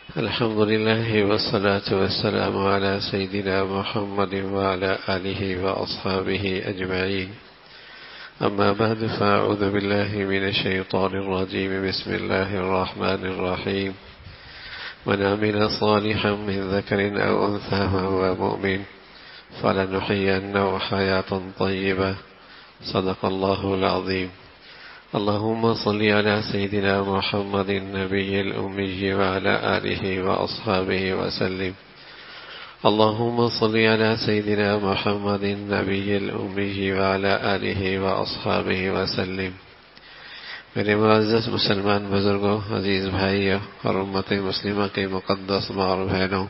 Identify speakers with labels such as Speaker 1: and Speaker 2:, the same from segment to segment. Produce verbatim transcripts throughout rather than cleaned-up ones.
Speaker 1: الحمد لله والصلاة والسلام على سيدنا محمد وعلى آله وأصحابه أجمعين. أما بعد، فأعوذ بالله من الشيطان الرجيم. بسم الله الرحمن الرحيم. من عمل صالحا من ذكر أو أنثى وهو مؤمن فلنحيينه حياة طيبة. صدق الله العظيم. اللهم صل على سيدنا محمد النبي الأمي وعلى آله وأصحابه وسلم. اللهم صل على سيدنا محمد النبي الأمي وعلى آله وأصحابه وسلم. میرے معزز مسلمان بزرگوں، عزیز بھائیوں اور امت مسلمہ کے مقدس ماں اور بہنوں،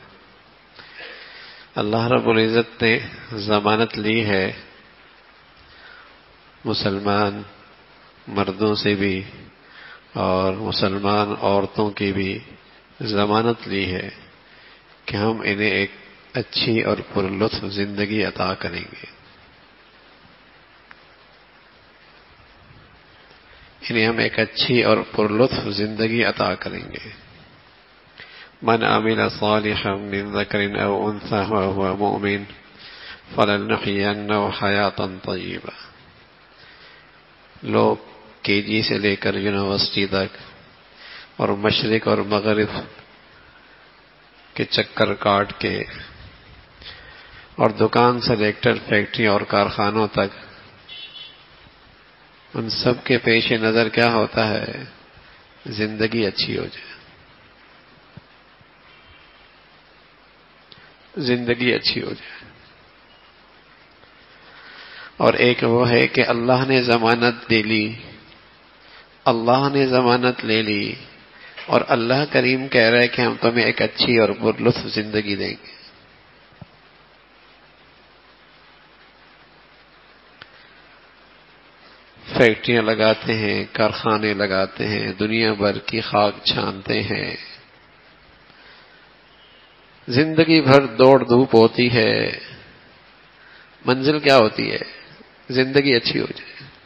Speaker 1: اللہ رب العزت نے ضمانت لی ہے مسلمان مردوں سے بھی اور مسلمان عورتوں کی بھی ضمانت لی ہے کہ ہم انہیں ایک اچھی اور پرلطف زندگی عطا کریں گے. انہیں ہم ایک اچھی اور پرلطف زندگی عطا کریں گے. من عمل صالحا من ذکر او انثى وهو مؤمن فلنحيينه حیاة طیبہ. لوگ کے جی سے لے کر یونیورسٹی تک اور مشرق اور مغرب کے چکر کاٹ کے اور دکان سے لے کر فیکٹری اور کارخانوں تک، ان سب کے پیش نظر کیا ہوتا ہے؟ زندگی اچھی ہو جائے، زندگی اچھی ہو جائے. اور ایک وہ ہے کہ اللہ نے ضمانت دے لی، اللہ نے ضمانت لے لی اور اللہ کریم کہہ رہا ہے کہ ہم تمہیں ایک اچھی اور پرلطف زندگی دیں گے. فیکٹریاں لگاتے ہیں، کارخانے لگاتے ہیں، دنیا بھر کی خاک چھانتے ہیں، زندگی بھر دوڑ دھوپ ہوتی ہے. منزل کیا ہوتی ہے؟ زندگی اچھی ہو جائے،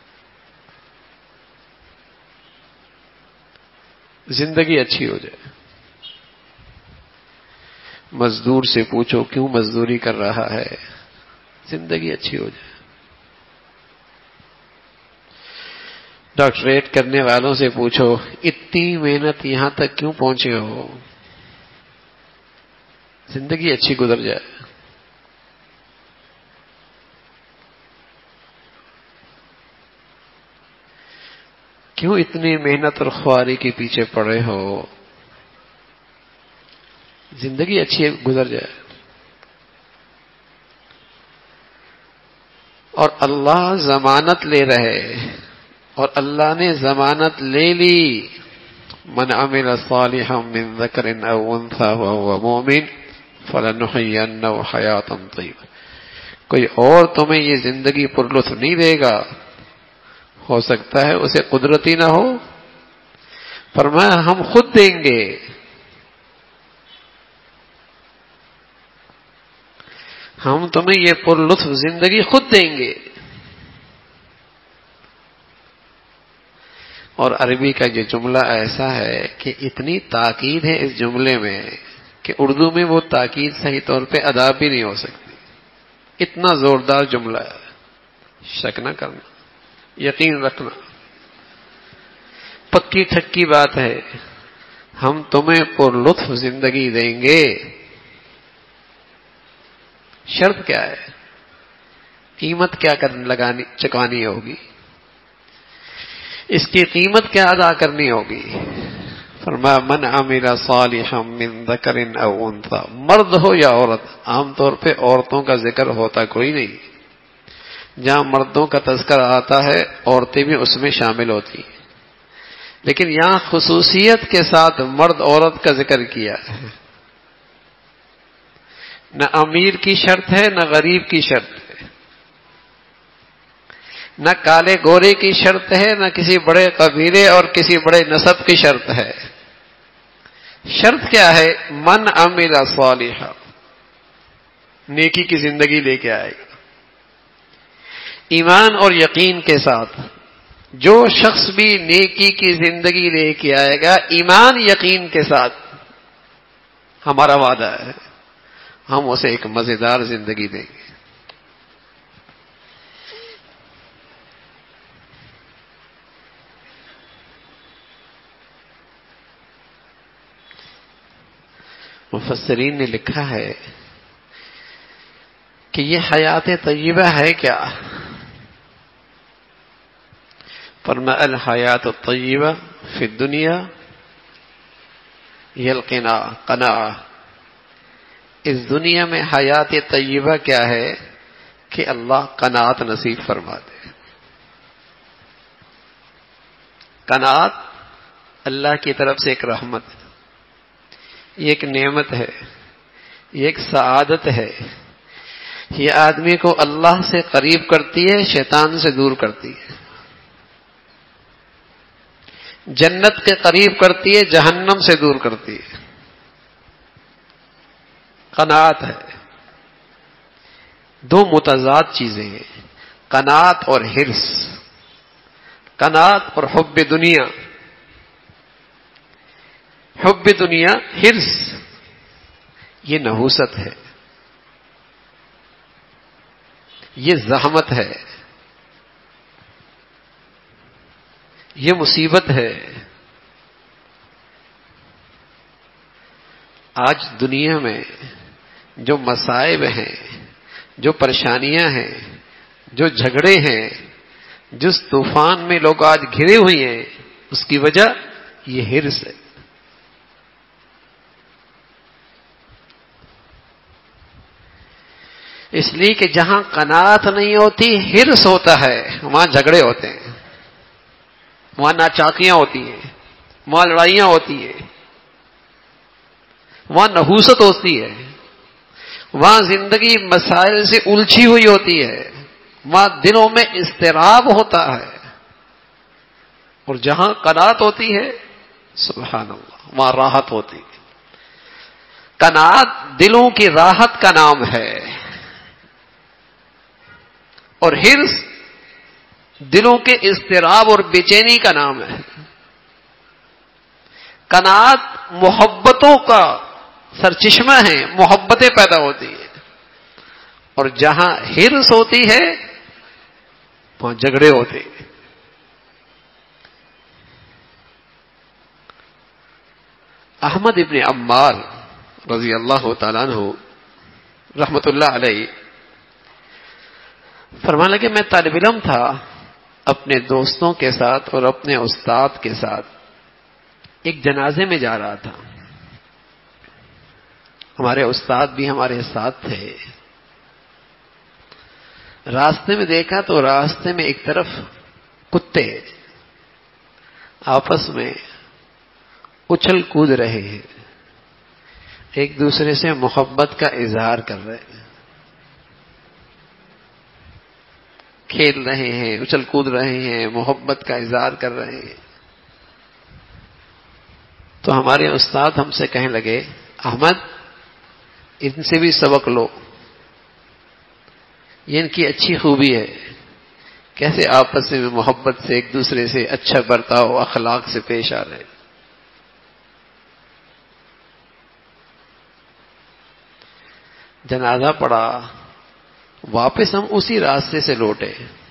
Speaker 1: زندگی اچھی ہو جائے. مزدور سے پوچھو کیوں مزدوری کر رہا ہے؟ زندگی اچھی ہو جائے. ڈاکٹریٹ کرنے والوں سے پوچھو اتنی محنت یہاں تک کیوں پہنچے ہو؟ زندگی اچھی گزر جائے. کیوں اتنی محنت اور خواری کے پیچھے پڑے ہو؟ زندگی اچھی گزر جائے. اور اللہ ضمانت لے رہے، اور اللہ نے ضمانت لے لی. من عمل صالحا من ذکر او انثى وهو مؤمن فلنحيينه حیاة طیبہ. کوئی اور تمہیں یہ زندگی پرلطف نہیں دے گا. ہو سکتا ہے اسے قدرتی نہ ہو، فرمایا ہم خود دیں گے. ہم تمہیں یہ پرلطف زندگی خود دیں گے. اور عربی کا یہ جملہ ایسا ہے کہ اتنی تاکید ہے اس جملے میں کہ اردو میں وہ تاکید صحیح طور پہ ادا بھی نہیں ہو سکتی. اتنا زوردار جملہ ہے. شک نہ کرنا، یقین رکھنا، پکی ٹھکی بات ہے. ہم تمہیں پرلطف زندگی دیں گے. شرط کیا ہے؟ قیمت کیا کرنے لگانی چکانی ہوگی؟ اس کی قیمت کیا ادا کرنی ہوگی؟ فرمایا من عمل صالحا من ذکر او انثى. مرد ہو یا عورت، عام طور پہ عورتوں کا ذکر ہوتا کوئی نہیں. جہاں مردوں کا تذکرہ آتا ہے عورتیں بھی اس میں شامل ہوتی ہیں، لیکن یہاں خصوصیت کے ساتھ مرد عورت کا ذکر کیا ہے. نہ امیر کی شرط ہے، نہ غریب کی شرط ہے، نہ کالے گورے کی شرط ہے، نہ کسی بڑے قبیلے اور کسی بڑے نسب کی شرط ہے. شرط کیا ہے؟ من عمل صالحا، نیکی کی زندگی لے کے آئے گا. ایمان اور یقین کے ساتھ جو شخص بھی نیکی کی زندگی لے کے آئے گا، ایمان یقین کے ساتھ، ہمارا وعدہ ہے، ہم اسے ایک مزیدار زندگی دیں گے۔ مفسرین نے لکھا ہے کہ یہ حیات طیبہ ہے کیا؟ فرمایا الحیات الطیبہ فی الدنیا یہ القناع، قناع۔ اس دنیا میں حیات طیبہ کیا ہے کہ اللہ قناعت نصیب فرما دے۔ قناعت اللہ کی طرف سے ایک رحمت ہے، یہ ایک نعمت ہے، یہ ایک سعادت ہے، یہ آدمی کو اللہ سے قریب کرتی ہے، شیطان سے دور کرتی ہے، جنت کے قریب کرتی ہے، جہنم سے دور کرتی ہے۔ قناعت ہے۔ دو متضاد چیزیں ہیں، قناعت اور حرص، قناعت اور حب دنیا۔ حب دنیا، حرص، یہ نحوست ہے، یہ زحمت ہے، یہ مصیبت ہے۔ آج دنیا میں جو مصائب ہیں، جو پریشانیاں ہیں، جو جھگڑے ہیں، جس طوفان میں لوگ آج گھرے ہوئے ہیں، اس کی وجہ یہ حرص ہے۔ اس لیے کہ جہاں قناعت نہیں ہوتی، حرص ہوتا ہے، وہاں جھگڑے ہوتے ہیں، وہاں ناچاکیاں ہوتی ہیں، وہاں لڑائیاں ہوتی ہیں، وہاں نحوست ہوتی ہے، وہاں زندگی مسائل سے الجھی ہوئی ہوتی ہے، وہاں دلوں میں اضطراب ہوتا ہے۔ اور جہاں قناعت ہوتی ہے، سبحان اللہ، وہاں راحت ہوتی ہے۔ قناعت دلوں کی راحت کا نام ہے، اور حرص دلوں کے اضطراب اور بے چینی کا نام ہے۔ قناعت محبتوں کا سرچشمہ ہے، محبتیں پیدا ہوتی ہیں، اور جہاں حرص ہوتی ہے وہاں جھگڑے ہوتے ہیں۔ احمد ابن عمار رضی اللہ تعالیٰ عنہ رحمت اللہ علیہ فرمانے لگے، میں طالب علم تھا، اپنے دوستوں کے ساتھ اور اپنے استاد کے ساتھ ایک جنازے میں جا رہا تھا۔ ہمارے استاد بھی ہمارے ساتھ تھے۔ راستے میں دیکھا تو راستے میں ایک طرف کتے آپس میں اچھل کود رہے ہیں، ایک دوسرے سے محبت کا اظہار کر رہے ہیں، کھیل رہے ہیں، اچھل کود رہے ہیں، محبت کا اظہار کر رہے ہیں۔ تو ہمارے استاد ہم سے کہنے لگے، احمد ان سے بھی سبق لو، یہ ان کی اچھی خوبی ہے، کیسے آپس میں محبت سے ایک دوسرے سے اچھا برتاؤ اخلاق سے پیش آ رہے ہیں۔ جنازہ پڑا، واپس ہم اسی راستے سے لوٹے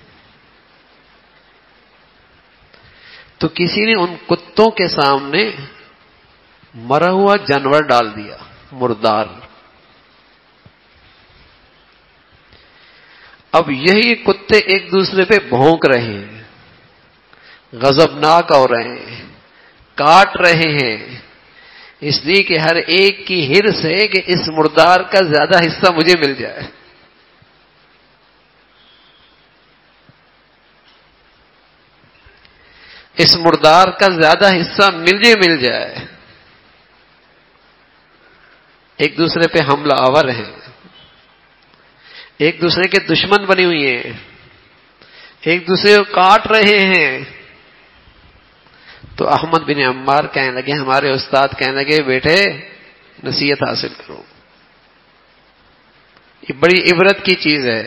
Speaker 1: تو کسی نے ان کتوں کے سامنے مرا ہوا جانور ڈال دیا، مردار۔ اب یہی کتے ایک دوسرے پہ بھونک رہے ہیں، غضبناک ہو رہے ہیں، کاٹ رہے ہیں، اس لیے کہ ہر ایک کی حرص ہے کہ اس مردار کا زیادہ حصہ مجھے مل جائے۔ اس مردار کا زیادہ حصہ مجھے مل جائے۔ ایک دوسرے پہ حملہ آور ہیں، ایک دوسرے کے دشمن بنی ہوئی ہیں، ایک دوسرے کو کاٹ رہے ہیں۔ تو احمد بن عمار کہنے لگے، ہمارے استاد کہنے لگے، بیٹے نصیحت حاصل کرو، یہ بڑی عبرت کی چیز ہے۔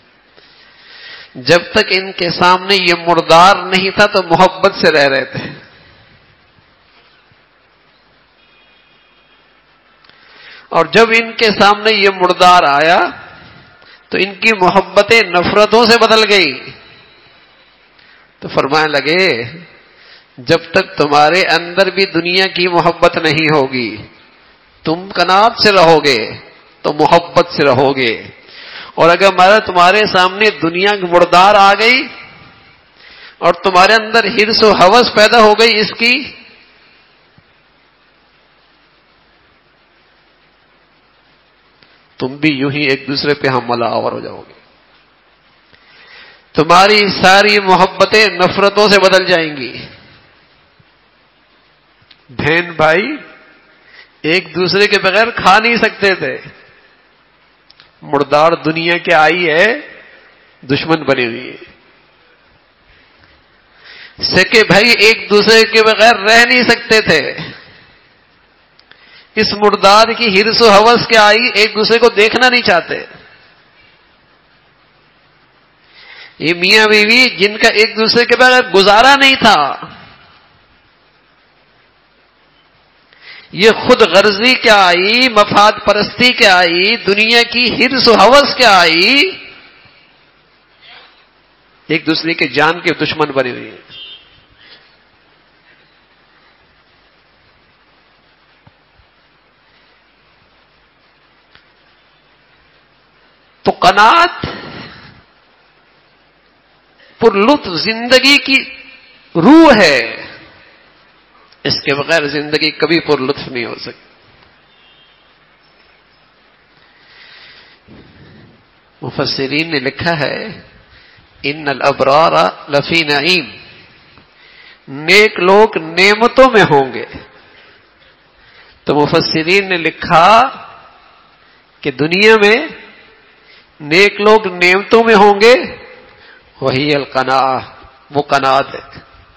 Speaker 1: جب تک ان کے سامنے یہ مردار نہیں تھا تو محبت سے رہ رہے تھے، اور جب ان کے سامنے یہ مردار آیا تو ان کی محبتیں نفرتوں سے بدل گئی. تو فرمانے لگے جب تک تمہارے اندر بھی دنیا کی محبت نہیں ہوگی تم قناعت سے رہو گے تو محبت سے رہو گے. اور اگر ہمارا تمہارے سامنے دنیا کی مردار آ گئی اور تمہارے اندر حرص و ہوس پیدا ہو گئی اس کی، تم بھی یوں ہی ایک دوسرے پہ حملہ آور ہو جاؤ گے. تمہاری ساری محبتیں نفرتوں سے بدل جائیں گی. بہن بھائی ایک دوسرے کے بغیر کھا نہیں سکتے تھے، مردار دنیا کے آئی ہے دشمن بنی ہوئی ہے. سکے بھائی ایک دوسرے کے بغیر رہ نہیں سکتے تھے. اس مردار کی حرص و ہوس کے آئی ایک دوسرے کو دیکھنا نہیں چاہتے. یہ میاں بیوی جن کا ایک دوسرے کے بغیر گزارا نہیں تھا، یہ خود غرضی کیا آئی، مفاد پرستی کیا آئی، دنیا کی حرص و ہوس کیا آئی، ایک دوسرے کے جان کے دشمن بنے ہوئے ہیں. تو قناعت پر لطف زندگی کی روح ہے، اس کے بغیر زندگی کبھی پر لطف نہیں ہو سکتی. مفسرین نے لکھا ہے ان الابرار لفی نعیم، نیک لوگ نعمتوں میں ہوں گے. تو مفسرین نے لکھا کہ دنیا میں نیک لوگ نعمتوں میں ہوں گے، وہی القناعہ، وہ قناعت ہے.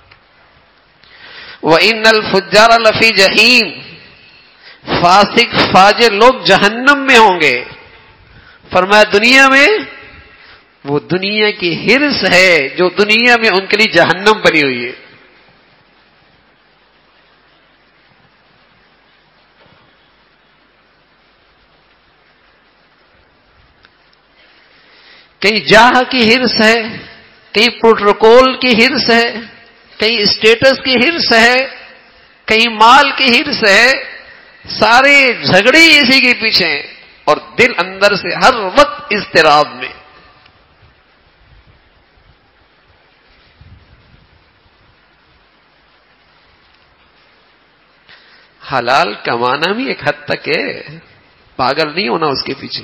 Speaker 1: وَإِنَّ الْفُجَّارَ لَفِي جَحِيمٍ، فاسق فاجر لوگ جہنم میں ہوں گے. فرمایا دنیا میں وہ دنیا کی حرص ہے جو دنیا میں ان کے لیے جہنم بنی ہوئی ہے. کہیں جاہ کی حرص ہے، کہیں پروٹوکول کی حرص ہے، کہیں اسٹیٹس کی حرص ہے، کہیں مال کی حرص ہے. سارے جھگڑے اسی کے پیچھے ہیں اور دل اندر سے ہر وقت اضطراب میں. حلال کمانا بھی ایک حد تک ہے، پاگل نہیں ہونا اس کے پیچھے.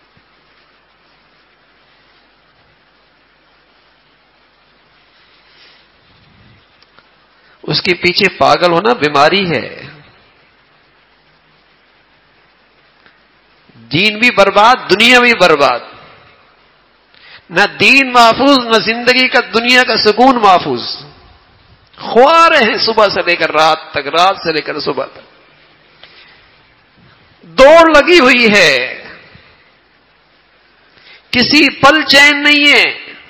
Speaker 1: اس کے پیچھے پاگل ہونا بیماری ہے. دین بھی برباد، دنیا بھی برباد. نہ دین محفوظ، نہ زندگی کا دنیا کا سکون محفوظ. خوا رہے ہیں صبح سے لے کر رات تک، رات سے لے کر صبح تک دوڑ لگی ہوئی ہے، کسی پل چین نہیں ہے.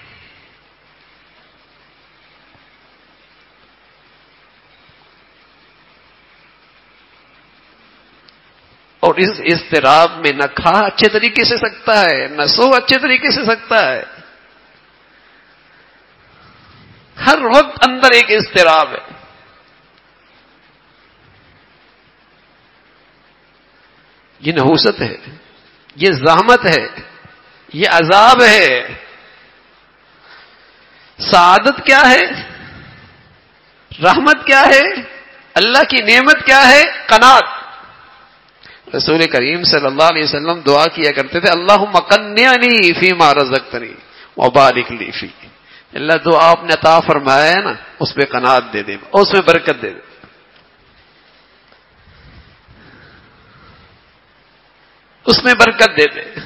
Speaker 1: اور اس اضطراب میں نہ کھا اچھے طریقے سے سکتا ہے، نہ سو اچھے طریقے سے سکتا ہے. ہر وقت اندر ایک اضطراب ہے. یہ نحوست ہے، یہ زحمت ہے، یہ عذاب ہے. سعادت کیا ہے؟ رحمت کیا ہے؟ اللہ کی نعمت کیا ہے؟ قناعت. رسول کریم صلی اللہ علیہ وسلم دعا کیا کرتے تھے اللہم قنعنی فیما رزقتنی وبارک لی فی. اللہ دعا آپ نے عطا فرمایا ہے نا، اس پہ قناعت دے دے، اس میں برکت دے دے. اس میں برکت دے دے.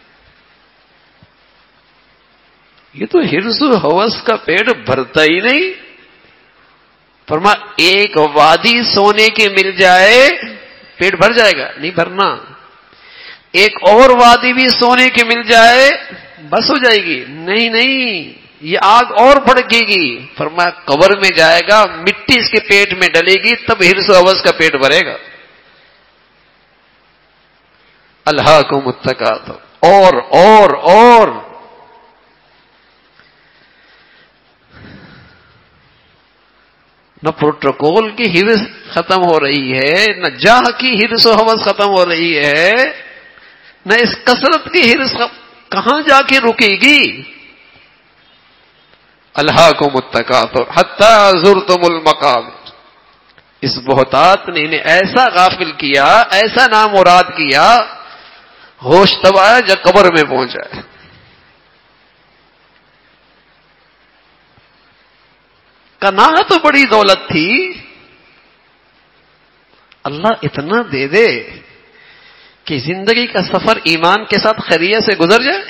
Speaker 1: یہ تو حرص و ہوس کا پیٹ بھرتا ہی نہیں. فرما ایک وادی سونے کی مل جائے پیٹ بھر جائے گا؟ نہیں بھرنا. ایک اور وادی بھی سونے کی مل جائے بس ہو جائے گی؟ نہیں نہیں، یہ آگ اور بھڑکے گی. فرمایا قبر میں جائے گا، مٹی اس کے پیٹ میں ڈلے گی، تب حرص و ہوس کا پیٹ بھرے گا. الہاکم التکاثر، اور اور اور نہ پروٹوکول کی حرص ختم ہو رہی ہے، نہ جاہ کی حرص و حوث ختم ہو رہی ہے، نہ اس کثرت کی حرص کہاں جا کے رکے گی. الہاکم التکاثر حتی زرتم المقابر. اس بہتات نے انہیں ایسا غافل کیا، ایسا نامراد کیا، ہوش تب آیا جب قبر میں پہنچا ہے. کنا تو بڑی دولت تھی، اللہ اتنا دے دے کہ زندگی کا سفر ایمان کے ساتھ خیریت سے گزر جائے.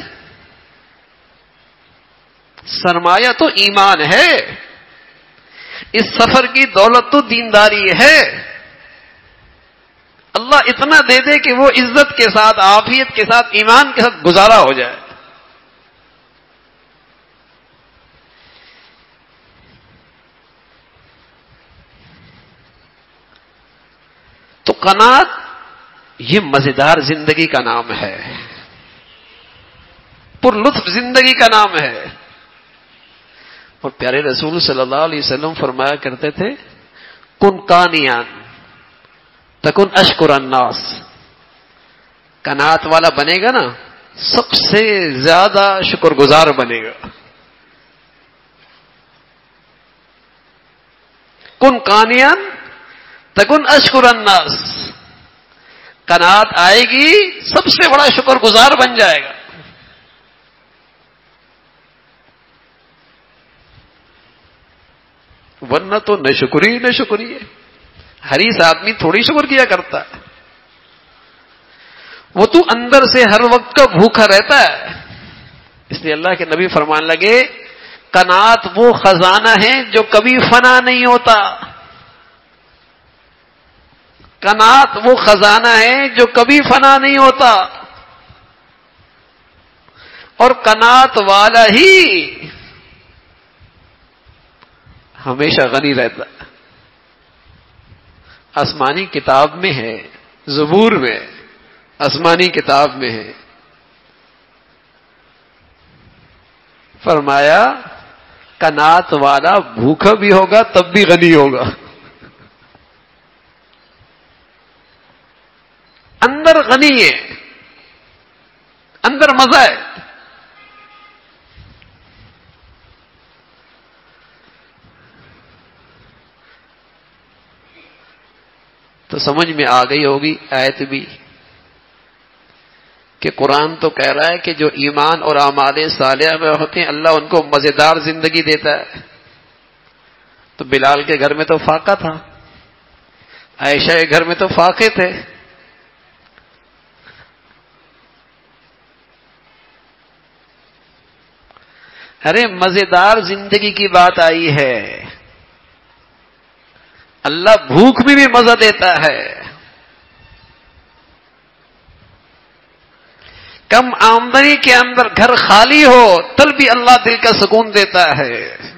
Speaker 1: سرمایہ تو ایمان ہے، اس سفر کی دولت تو دینداری ہے. اللہ اتنا دے دے کہ وہ عزت کے ساتھ، عافیت کے ساتھ، ایمان کے ساتھ گزارا ہو جائے. تو قناعت یہ مزیدار زندگی کا نام ہے، پر لطف زندگی کا نام ہے. اور پیارے رسول صلی اللہ علیہ وسلم فرمایا کرتے تھے کن قانیان تکن اشکر الناس. قناعت والا بنے گا نا سب سے زیادہ شکر گزار بنے گا. کن قانیان تکن اشکر الناس. قناعت آئے گی سب سے بڑا شکر گزار بن جائے گا. ورنہ تو نہ شکری نہ شکری ہے. حریص آدمی تھوڑی شکر کیا کرتا ہے، وہ تو اندر سے ہر وقت کا بھوکا رہتا ہے. اس لیے اللہ کے نبی فرمان لگے قناعت وہ خزانہ ہے جو کبھی فنا نہیں ہوتا. قناعت وہ خزانہ ہے جو کبھی فنا نہیں ہوتا، اور قناعت والا ہی ہمیشہ غنی رہتا ہے. آسمانی کتاب میں ہے، زبور میں، آسمانی کتاب میں ہے، فرمایا قناعت والا بھوکا بھی ہوگا تب بھی غنی ہوگا. اندر غنی ہے، اندر مزہ ہے. تو سمجھ میں آ گئی ہوگی آیت بھی کہ قرآن تو کہہ رہا ہے کہ جو ایمان اور اعمال صالحہ میں ہوتے ہیں اللہ ان کو مزیدار زندگی دیتا ہے. تو بلال کے گھر میں تو فاقہ تھا، عائشہ کے گھر میں تو فاقے تھے. ارے مزیدار زندگی کی بات آئی ہے، اللہ بھوک میں بھی مزہ دیتا ہے. کم آمدنی کے اندر گھر خالی ہو تب بھی اللہ دل کا سکون دیتا ہے.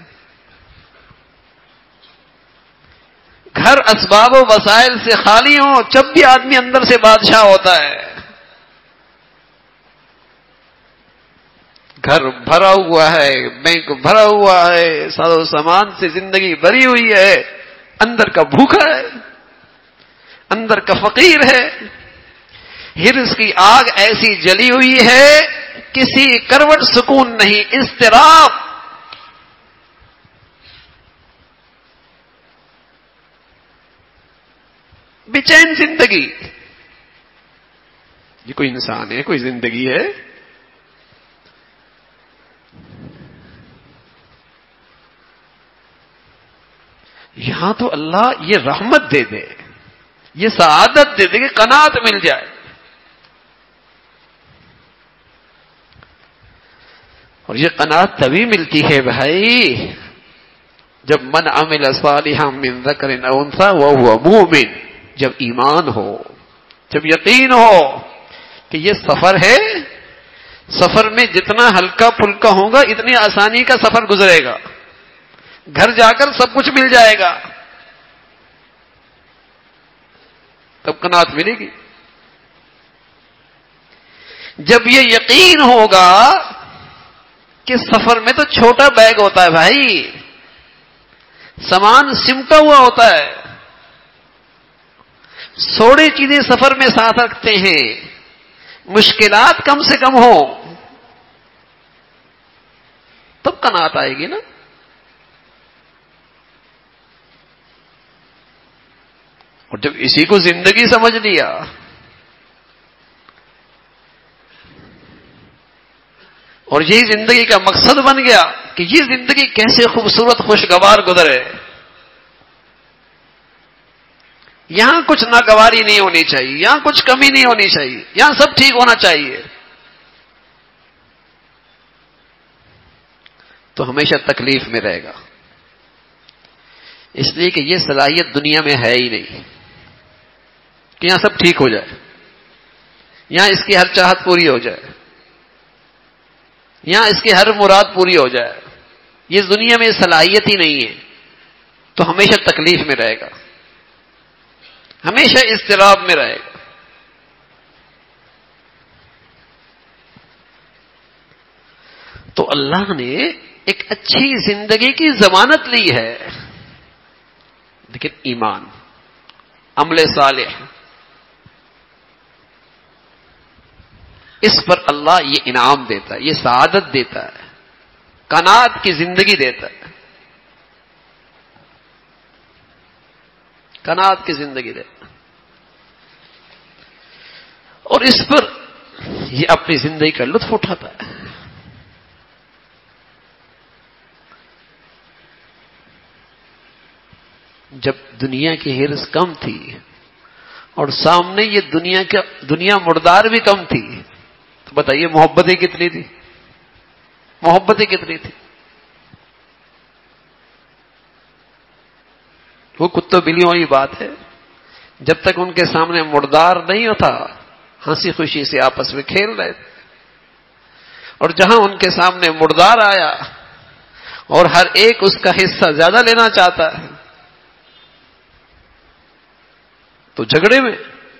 Speaker 1: گھر اسباب و وسائل سے خالی ہو جب بھی آدمی اندر سے بادشاہ ہوتا ہے. گھر بھرا ہوا ہے، بینک بھرا ہوا ہے، ساز و سامان سے زندگی بھری ہوئی ہے، اندر کا بھوکا ہے، اندر کا فقیر ہے. حرص کی آگ ایسی جلی ہوئی ہے کسی کروٹ سکون نہیں، اضطراب. بے چین زندگی. یہ کوئی انسان ہے، کوئی زندگی ہے؟ یہاں تو اللہ یہ رحمت دے دے، یہ سعادت دے دے کہ قناعت مل جائے. اور یہ قناعت تبھی ملتی ہے بھائی جب من عمل صالحا من ذکر او انثی وهو مؤمن. جب ایمان ہو، جب یقین ہو کہ یہ سفر ہے، سفر میں جتنا ہلکا پھلکا ہوگا اتنی آسانی کا سفر گزرے گا، گھر جا کر سب کچھ مل جائے گا، تب قناعت ملے گی. جب یہ یقین ہوگا کہ سفر میں تو چھوٹا بیگ ہوتا ہے بھائی، سامان سمٹا ہوا ہوتا ہے، سوڑی چیزیں سفر میں ساتھ رکھتے ہیں، مشکلات کم سے کم ہو تب قناعت آئے گی نا. اور جب اسی کو زندگی سمجھ لیا، اور یہی زندگی کا مقصد بن گیا کہ یہ زندگی کیسے خوبصورت خوشگوار گزرے، یہاں کچھ ناگواری نہیں ہونی چاہیے، یہاں کچھ کمی نہیں ہونی چاہیے، یہاں سب ٹھیک ہونا چاہیے، تو ہمیشہ تکلیف میں رہے گا. اس لیے کہ یہ صلاحیت دنیا میں ہے ہی نہیں کہ یہاں سب ٹھیک ہو جائے، یہاں اس کی ہر چاہت پوری ہو جائے، یہاں اس کی ہر مراد پوری ہو جائے. یہ دنیا میں صلاحیت ہی نہیں ہے، تو ہمیشہ تکلیف میں رہے گا، ہمیشہ اضطراب میں رہے گا. تو اللہ نے ایک اچھی زندگی کی ضمانت لی ہے، لیکن ایمان، عمل صالح، اس پر اللہ یہ انعام دیتا ہے، یہ سعادت دیتا ہے، قناعت کی زندگی دیتا ہے، قناعت کی زندگی دیتا ہے. اور اس پر یہ اپنی زندگی کا لطف اٹھاتا ہے. جب دنیا کی ہرس کم تھی اور سامنے یہ دنیا کا دنیا مردار بھی کم تھی، تو بتائیے محبتیں کتنی تھی، محبتیں کتنی تھی. وہ کتوں بلیوں والی بات ہے، جب تک ان کے سامنے مردار نہیں ہوتا ہنسی خوشی سے آپس میں کھیل رہے تھے، اور جہاں ان کے سامنے مردار آیا اور ہر ایک اس کا حصہ زیادہ لینا چاہتا ہے تو جھگڑے میں.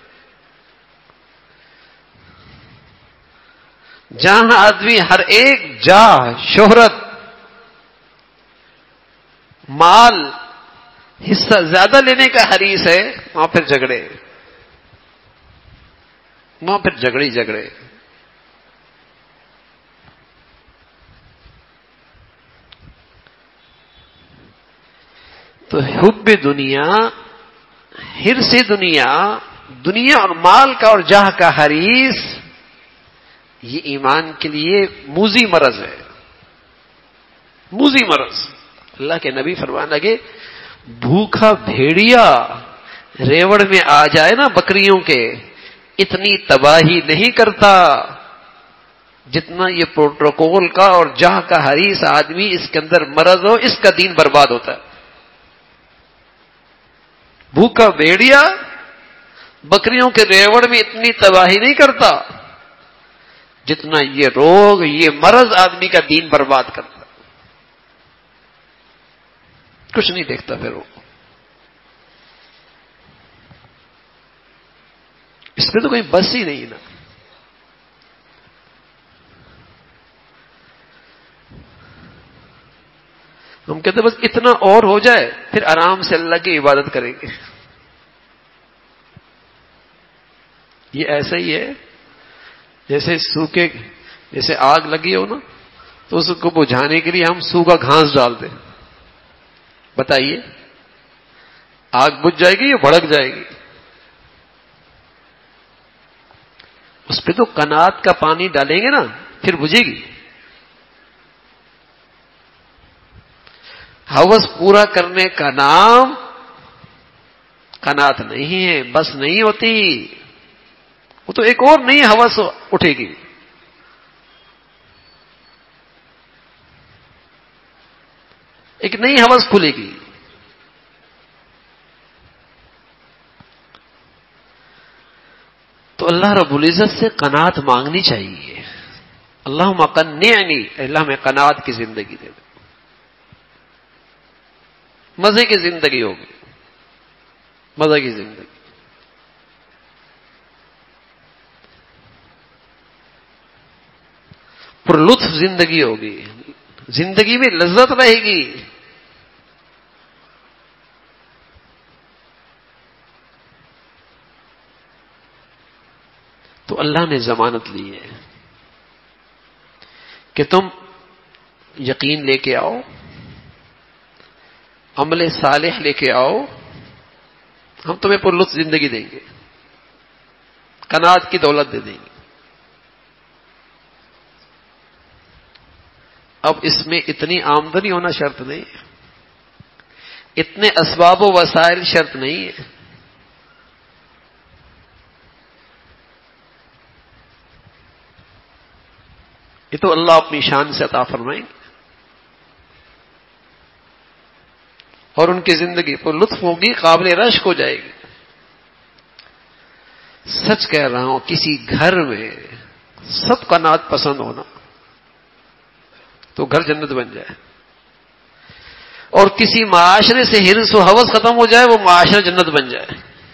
Speaker 1: جہاں آدمی ہر ایک جاہ، شہرت، مال، حصہ زیادہ لینے کا حریص ہے، وہاں پھر جھگڑے، وہاں پھر جھگڑے جھگڑے. تو حب دنیا، حرص دنیا، دنیا اور مال کا اور جاہ کا حریص، یہ ایمان کے لیے موذی مرض ہے، موذی مرض. اللہ کے نبی فرمانے لگے بھوکا بھیڑیا ریوڑ میں آ جائے نا بکریوں کے، اتنی تباہی نہیں کرتا جتنا یہ پروٹوکول کا اور جاہ کا حریص آدمی، اس کے اندر مرض ہو، اس کا دین برباد ہوتا ہے. بھوکا بھیڑیا بکریوں کے ریوڑ میں اتنی تباہی نہیں کرتا جتنا یہ روگ، یہ مرض آدمی کا دین برباد کرتا. کچھ نہیں دیکھتا پھر وہ. اس پہ تو کوئی بس ہی نہیں نا. ہم کہتے بس اتنا اور ہو جائے پھر آرام سے اللہ کی عبادت کریں گے. یہ ایسا ہی ہے جیسے سوکھے، جیسے آگ لگی ہو نا تو اس کو بجھانے کے لیے ہم سوکھا گھاس ڈال دیں. بتائیے آگ بجھ جائے گی یا بھڑک جائے گی؟ اس پہ تو قناعت کا پانی ڈالیں گے نا پھر بجھے گی. ہوس پورا کرنے کا نام قناعت نہیں ہے، بس نہیں ہوتی. وہ تو ایک اور نئی ہوس اٹھے گی. ایک نئی ہوس کھلے گی. تو اللہ رب العزت سے قناعت مانگنی چاہیے. اللہم قنعنی، اللہ میں قناعت کی زندگی دے دے، مزے کی زندگی ہوگی، مزے کی زندگی. پر لطف زندگی ہوگی، زندگی میں لذت رہے گی. تو اللہ نے ضمانت لی ہے کہ تم یقین لے کے آؤ، عمل صالح لے کے آؤ، ہم تمہیں پر لطف زندگی دیں گے، قناعت کی دولت دے دیں گے. اب اس میں اتنی آمدنی ہونا شرط نہیں ہے، اتنے اسباب و وسائل شرط نہیں ہے. یہ تو اللہ اپنی شان سے عطا فرمائیں گے، اور ان کی زندگی پر لطف ہوگی، قابل رشک ہو جائے گی. سچ کہہ رہا ہوں، کسی گھر میں سب قناعت پسند ہونا تو گھر جنت بن جائے، اور کسی معاشرے سے ہرس و ہوس ختم ہو جائے، وہ معاشرہ جنت بن جائے.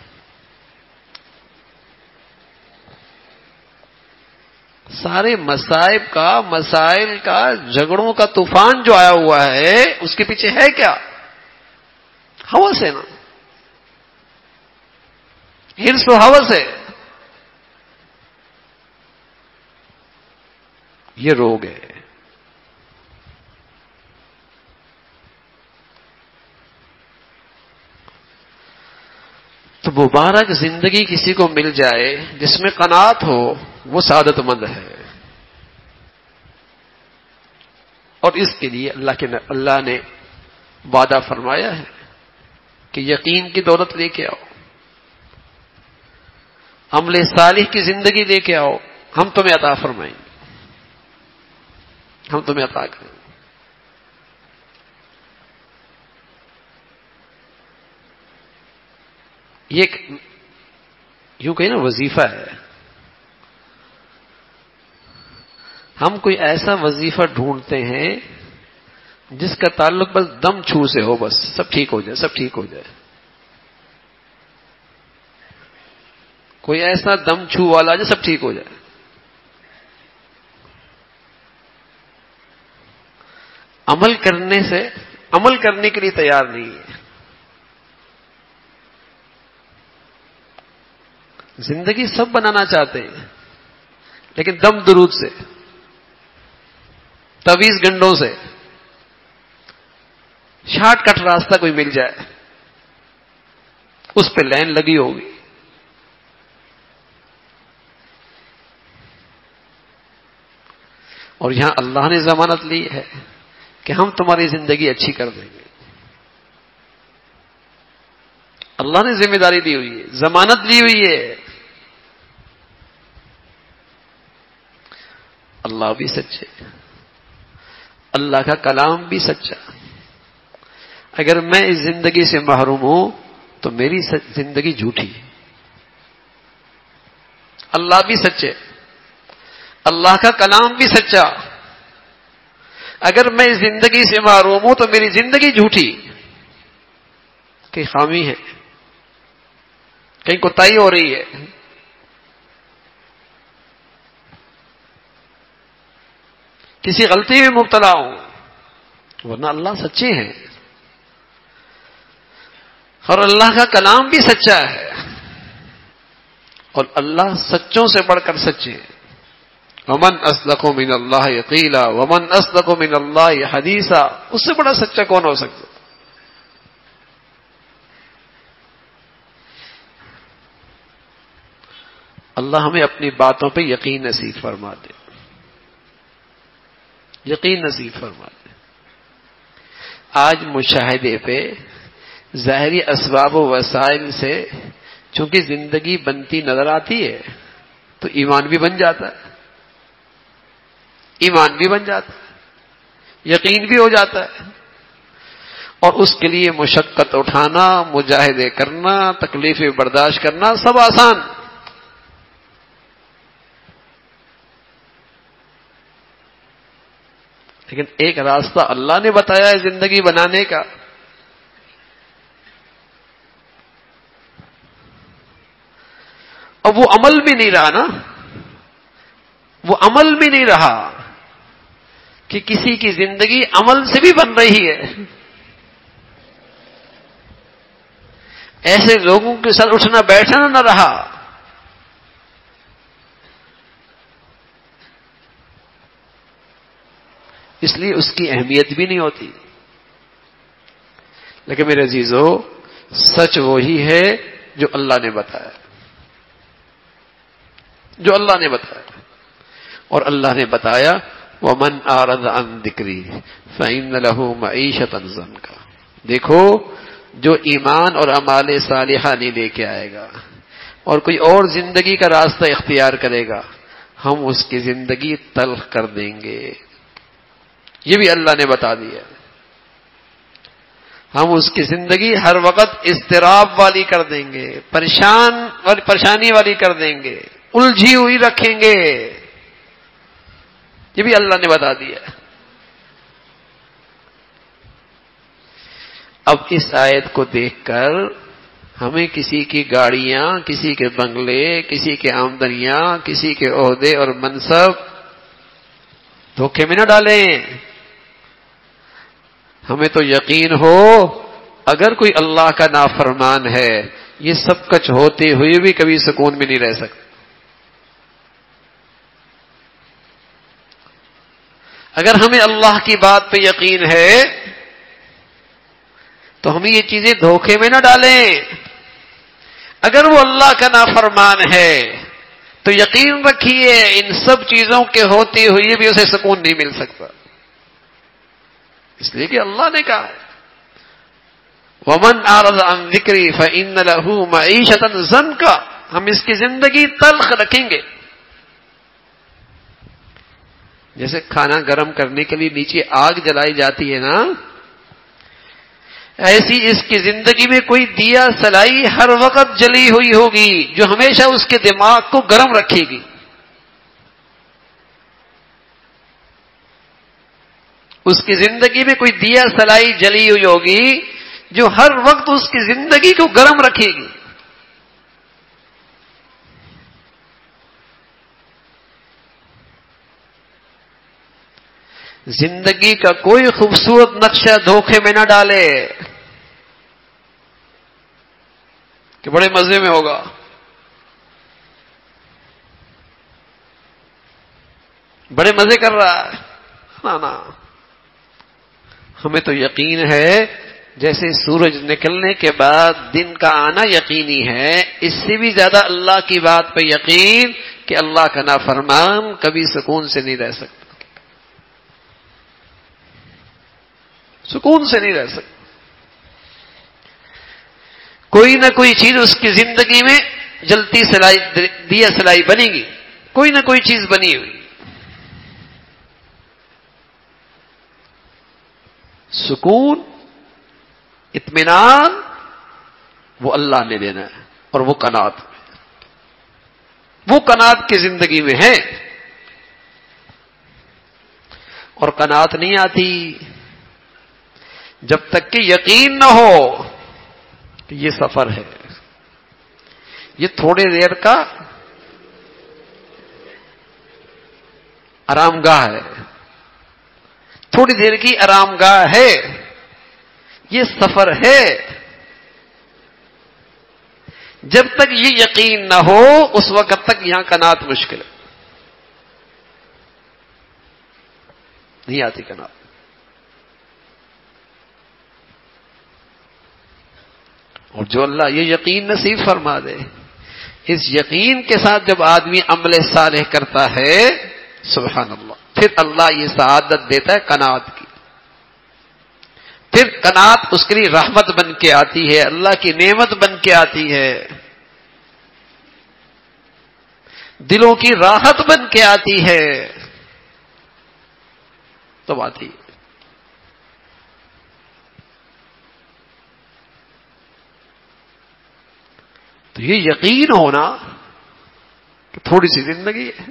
Speaker 1: سارے مصائب کا، مسائل کا، جھگڑوں کا طوفان جو آیا ہوا ہے، اس کے پیچھے ہے کیا؟ ہوس ہے نا، ہرس و ہوس ہے. یہ روگ ہے. تو مبارک زندگی کسی کو مل جائے جس میں قناعت ہو، وہ سعادت مند ہے. اور اس کے لیے اللہ کے اللہ نے وعدہ فرمایا ہے کہ یقین کی دولت لے کے آؤ، عمل صالح کی زندگی لے کے آؤ، ہم تمہیں عطا فرمائیں گے، ہم تمہیں عطا کریں گے. یہ ایک یوں کہیں نا وظیفہ ہے. ہم کوئی ایسا وظیفہ ڈھونڈتے ہیں جس کا تعلق بس دم چھو سے ہو، بس سب ٹھیک ہو جائے، سب ٹھیک ہو جائے. کوئی ایسا دم چھو والا جو سب ٹھیک ہو جائے. عمل کرنے سے عمل کرنے کے لیے تیار نہیں ہے. زندگی سب بنانا چاہتے ہیں، لیکن دم درود سے، تویز گنڈوں سے، شارٹ کٹ راستہ کوئی مل جائے اس پہ لائن لگی ہوگی. اور یہاں اللہ نے ضمانت لی ہے کہ ہم تمہاری زندگی اچھی کر دیں گے. اللہ نے ذمہ داری دی ہوئی ہے، ضمانت لی ہوئی ہے. اللہ بھی سچے، اللہ کا کلام بھی سچا. اگر میں اس زندگی سے محروم ہوں تو میری زندگی جھوٹی. اللہ بھی سچے، اللہ کا کلام بھی سچا. اگر میں اس زندگی سے محروم ہوں تو میری زندگی جھوٹی. کہیں خامی ہے، کہیں کوتاہی ہو رہی ہے. کسی غلطی میں مبتلا ہوں، ورنہ اللہ سچے ہیں اور اللہ کا کلام بھی سچا ہے، اور اللہ سچوں سے بڑھ کر سچے ہیں. ومن اصدق من اللہ قیلا ومن اصدق من اللہ حدیثا. اس سے بڑا سچا کون ہو سکتا؟ اللہ ہمیں اپنی باتوں پہ یقین نصیب فرما دے، یقین نصیب فرما دے. آج مشاہدے پہ ظاہری اسباب و وسائل سے چونکہ زندگی بنتی نظر آتی ہے تو ایمان بھی بن جاتا ہے، ایمان بھی بن جاتا ہے، یقین بھی ہو جاتا ہے. اور اس کے لیے مشقت اٹھانا، مجاہدے کرنا، تکلیفیں برداشت کرنا سب آسان. لیکن ایک راستہ اللہ نے بتایا ہے زندگی بنانے کا. اب وہ عمل بھی نہیں رہا نا، وہ عمل بھی نہیں رہا. کہ کسی کی زندگی عمل سے بھی بن رہی ہے. ایسے لوگوں کے ساتھ اٹھنا بیٹھنا نہ رہا. اس لیے اس کی اہمیت بھی نہیں ہوتی. لیکن میرے عزیزو، سچ وہی ہے جو اللہ نے بتایا، جو اللہ نے بتایا. اور اللہ نے بتایا وَمَنْ أَعْرَضَ عَنْ ذِكْرِي فَإِنَّ لَهُ مَعِيشَةً ضَنْكَ. دیکھو، جو ایمان اور اعمال صالحہ نہیں لے کے آئے گا اور کوئی اور زندگی کا راستہ اختیار کرے گا، ہم اس کی زندگی تلخ کر دیں گے. یہ بھی اللہ نے بتا دیا. ہم اس کی زندگی ہر وقت اضطراب والی کر دیں گے، پریشان اور پریشانی والی کر دیں گے، الجھی ہوئی رکھیں گے. یہ بھی اللہ نے بتا دیا. اب اس آیت کو دیکھ کر ہمیں کسی کی گاڑیاں، کسی کے بنگلے، کسی کے آمدنیاں، کسی کے عہدے اور منصب دھوکے میں نہ ڈالیں. ہمیں تو یقین ہو اگر کوئی اللہ کا نافرمان ہے، یہ سب کچھ ہوتے ہوئے بھی کبھی سکون میں نہیں رہ سکتا. اگر ہمیں اللہ کی بات پہ یقین ہے تو ہمیں یہ چیزیں دھوکے میں نہ ڈالیں. اگر وہ اللہ کا نافرمان ہے تو یقین رکھیے ان سب چیزوں کے ہوتے ہوئے بھی اسے سکون نہیں مل سکتا. اس لیے کہ اللہ نے کہا ہے وَمَنْ أَعْرَضَ عَنْ ذِكْرِي فَإِنَّ لَهُ مَعِيشَةً ضَنْكَ. ہم اس کی زندگی تلخ رکھیں گے. جیسے کھانا گرم کرنے کے لیے نیچے آگ جلائی جاتی ہے نا، ایسی اس کی زندگی میں کوئی دیا سلائی ہر وقت جلی ہوئی ہوگی جو ہمیشہ اس کے دماغ کو گرم رکھے گی. اس کی زندگی میں کوئی دیا سلائی جلی ہوئی ہوگی جو ہر وقت اس کی زندگی کو گرم رکھے گی. زندگی کا کوئی خوبصورت نقشہ دھوکے میں نہ ڈالے کہ بڑے مزے میں ہوگا. بڑے مزے کر رہا ہے. نا نا، ہمیں تو یقین ہے جیسے سورج نکلنے کے بعد دن کا آنا یقینی ہے، اس سے بھی زیادہ اللہ کی بات پہ یقین کہ اللہ کا نافرمان کبھی سکون سے نہیں رہ سکتا. سکون سے نہیں رہ سکتا. کوئی نہ کوئی چیز اس کی زندگی میں جلتی سلائی دیا سلائی بنے گی، کوئی نہ کوئی چیز بنی ہوئی. سکون، اطمینان وہ اللہ نے دینا ہے، اور وہ قناعت وہ قناعت کی زندگی میں ہے. اور قناعت نہیں آتی جب تک کہ یقین نہ ہو کہ یہ سفر ہے، یہ تھوڑی دیر کا آرام گاہ ہے، تھوڑی دیر کی آرام گاہ ہے، یہ سفر ہے. جب تک یہ یقین نہ ہو اس وقت تک یہاں قناعت مشکل ہے، نہیں آتی قناعت. اور جو اللہ یہ یقین نصیب فرما دے، اس یقین کے ساتھ جب آدمی عمل صالح کرتا ہے، سبحان اللہ، پھر اللہ یہ سعادت دیتا ہے قناعت کی. پھر قناعت اس کے لیے رحمت بن کے آتی ہے، اللہ کی نعمت بن کے آتی ہے، دلوں کی راحت بن کے آتی ہے. تو آتی ہے. تو یہ یقین ہونا کہ تھوڑی سی زندگی ہے.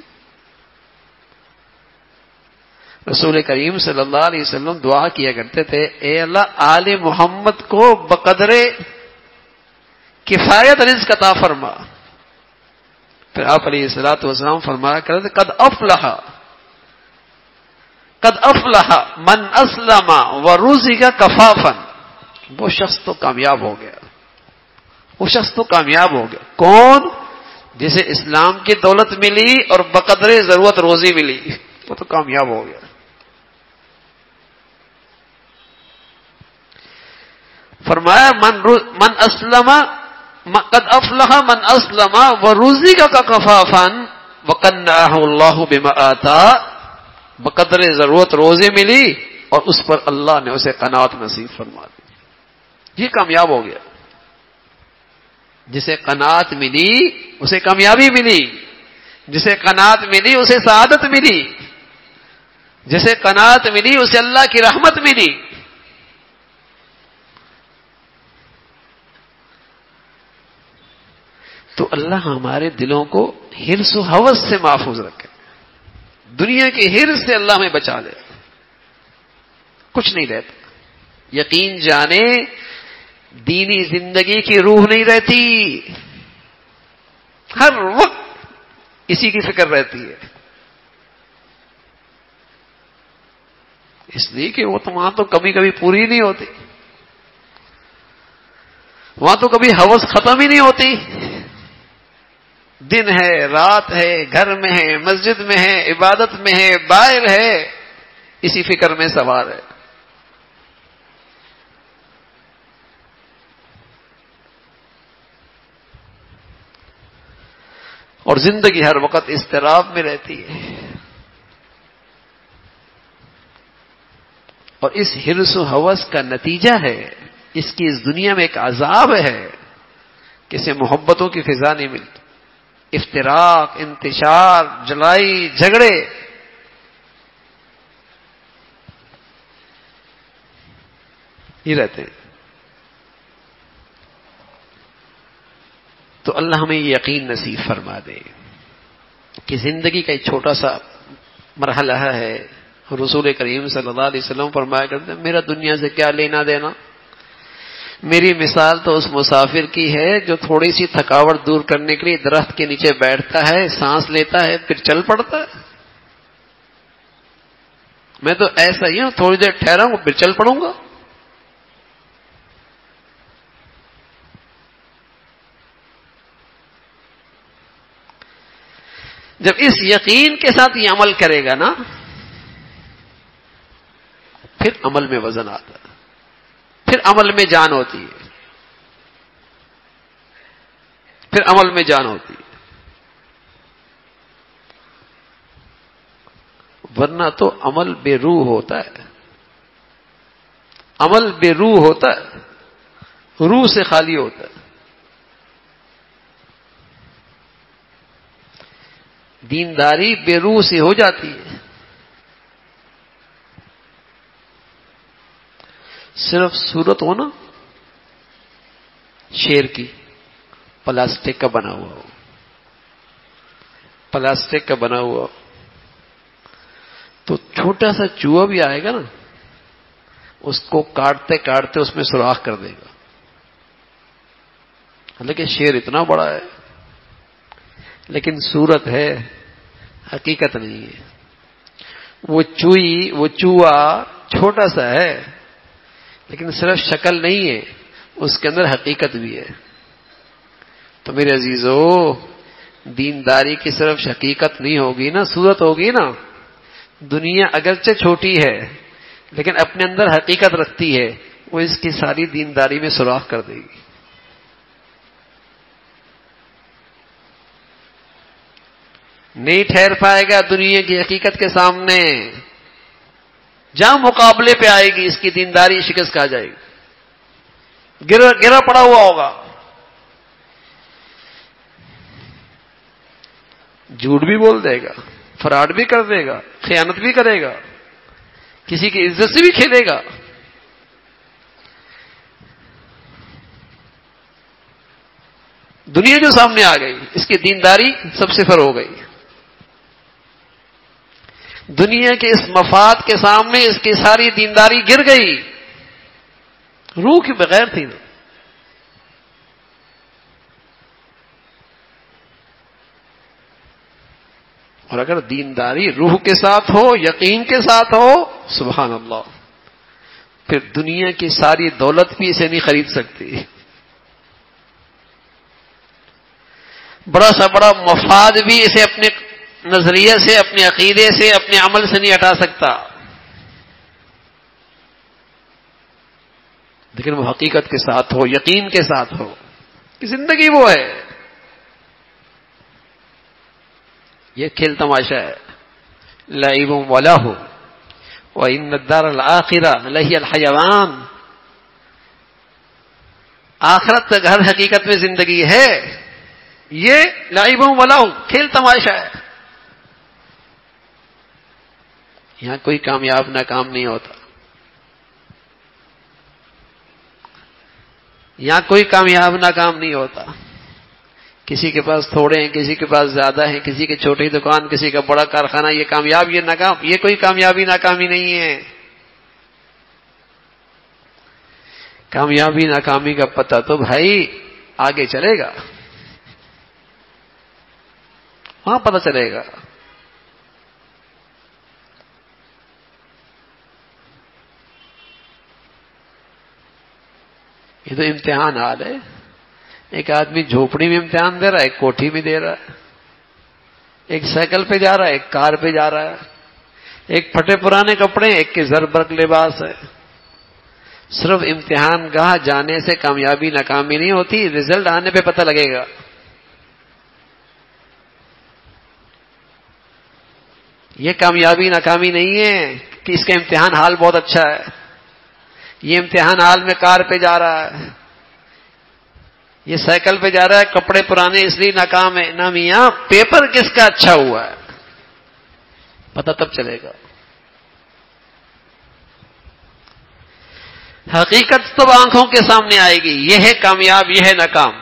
Speaker 1: رسول کریم صلی اللہ علیہ وسلم دعا کیا کرتے تھے، اے اللہ آل محمد کو بقدر کفایت رزق عطا فرما. پھر آپ علیہ الصلوۃ والسلام فرمایا کرتے قد افلح
Speaker 2: قد افلح من اسلم ورزق کفافا، وہ شخص تو کامیاب ہو گیا، وہ شخص تو کامیاب ہو گیا۔ کون؟ جسے اسلام کی دولت ملی اور بقدر ضرورت روزی ملی، وہ تو کامیاب ہو گیا۔ فرمایا من من اسلم قد افلح من اسلم ورزق کفافا وقنعه اللہ بما آتا، بقدر ضرورت روزی ملی اور اس پر اللہ نے اسے قناعت نصیب فرما دی، یہ کامیاب ہو گیا۔ جسے قناعت ملی اسے کامیابی ملی، جسے قناعت ملی اسے سعادت ملی، جسے قناعت ملی اسے اللہ کی رحمت ملی۔ تو اللہ ہمارے دلوں کو حرص و ہوس سے محفوظ رکھے، دنیا کے حرص سے اللہ ہمیں بچا لے، کچھ نہیں رہتا۔ یقین جانے دینی زندگی کی روح نہیں رہتی، ہر وقت اسی کی فکر رہتی ہے، اس لیے کہ وہ تو وہاں تو کبھی کبھی پوری نہیں ہوتی، وہاں تو کبھی ہوس ختم ہی نہیں ہوتی، دن ہے رات ہے، گھر میں ہے مسجد میں ہے عبادت میں ہے باہر ہے، اسی فکر میں سوار ہے۔ اور زندگی ہر وقت اضطراب میں رہتی ہے، اور اس حرص و ہوس کا نتیجہ ہے، اس کی اس دنیا میں ایک عذاب ہے کہ اسے محبتوں کی فضا نہیں ملتی، افتراق، انتشار، جلائی، جھگڑے، یہ رہتے ہیں۔ تو اللہ ہمیں یہ یقین نصیب فرما دے کہ زندگی کا ایک چھوٹا سا مرحلہ ہے، رسول کریم صلی اللہ علیہ وسلم فرمایا کرتے ہیں میرا دنیا سے کیا لینا دینا، میری مثال تو اس مسافر کی ہے جو تھوڑی سی تھکاوٹ دور کرنے کے لیے درخت کے نیچے بیٹھتا ہے، سانس لیتا ہے، پھر چل پڑتا ہے۔ میں تو ایسا ہی ہوں، تھوڑی دیر ٹھہرا ہوں پھر چل پڑوں گا۔ جب اس یقین کے ساتھ یہ عمل کرے گا نا، پھر عمل میں وزن آتا ہے، پھر عمل میں جان ہوتی ہے، پھر عمل میں جان ہوتی ہے، ورنہ تو عمل بے روح ہوتا ہے، عمل بے روح ہوتا ہے، روح سے خالی ہوتا ہے۔ دینداری بے روح سے ہو جاتی ہے، صرف صورت ہو نا شیر کی، پلاسٹک کا بنا ہوا ہو، پلاسٹک کا بنا ہوا ہو تو چھوٹا سا چوہا بھی آئے گا نا، اس کو کاٹتے کاٹتے اس میں سوراخ کر دے گا، لیکن شیر اتنا بڑا ہے، لیکن صورت ہے، حقیقت نہیں ہے۔ وہ چوئی وہ چوہا چھوٹا سا ہے، لیکن صرف شکل نہیں ہے، اس کے اندر حقیقت بھی ہے۔ تو میرے عزیزو، دینداری کی صرف حقیقت نہیں ہوگی نا، صورت ہوگی نا، دنیا اگرچہ چھوٹی ہے لیکن اپنے اندر حقیقت رکھتی ہے، وہ اس کی ساری دینداری میں سوراخ کر دے گی۔ نہیں ٹھہر پائے گا دنیا کی حقیقت کے سامنے، جہاں مقابلے پہ آئے گی اس کی دینداری شکست کھا جائے گی، گرا گرا پڑا ہوا ہوگا، جھوٹ بھی بول دے گا، فراڈ بھی کر دے گا، خیانت بھی کرے گا، کسی کی عزت سے بھی کھیلے گا۔ دنیا جو سامنے آ گئی اس کی دینداری سب صفر ہو گئی، دنیا کے اس مفاد کے سامنے اس کی ساری دینداری گر گئی، روح کے بغیر تھی نا۔ اور اگر دینداری روح کے ساتھ ہو، یقین کے ساتھ ہو، سبحان اللہ، پھر دنیا کی ساری دولت بھی اسے نہیں خرید سکتی، بڑا سا بڑا مفاد بھی اسے اپنے نظریے سے، اپنے عقیدے سے، اپنے عمل سے نہیں ہٹا سکتا، لیکن وہ حقیقت کے ساتھ ہو، یقین کے ساتھ ہو کہ زندگی وہ ہے. یہ کھیل تماشا ہے، لعب ولہو وَإِنَّ الدَّارَ الْآخِرَةَ لَهِيَ الْحَيَوَانُ. آخرت کا گھر حقیقت میں زندگی ہے، یہ لعب ولہو کھیل تماشا ہے. یہاں کوئی کامیاب ناکام نہیں ہوتا، یہاں کوئی کامیاب ناکام نہیں ہوتا. کسی کے پاس تھوڑے ہیں، کسی کے پاس زیادہ ہیں، کسی کی چھوٹی دکان، کسی کا بڑا کارخانہ، یہ کامیاب یہ ناکام، یہ کوئی کامیابی ناکامی نہیں ہے. کامیابی ناکامی کا پتہ تو بھائی آگے چلے گا، وہاں پتہ چلے گا. یہ تو امتحان حال ہے. ایک آدمی جھوپڑی میں امتحان دے رہا ہے، ایک کوٹھی میں دے رہا ہے، ایک سائیکل پہ جا رہا ہے، ایک کار پہ جا رہا ہے، ایک پھٹے پرانے کپڑے، ایک کے زر برق لباس ہے. صرف امتحان گاہ جانے سے کامیابی ناکامی نہیں ہوتی، رزلٹ آنے پہ پتہ لگے گا. یہ کامیابی ناکامی نہیں ہے کہ اس کا امتحان حال بہت اچھا ہے، یہ امتحان حال میں کار پہ جا رہا ہے، یہ سائیکل پہ جا رہا ہے، کپڑے پرانے اس لیے ناکام ہے. نہ میاں، پیپر کس کا اچھا ہوا ہے پتہ تب چلے گا. حقیقت تو آنکھوں کے سامنے آئے گی، یہ ہے کامیاب، یہ ہے ناکام.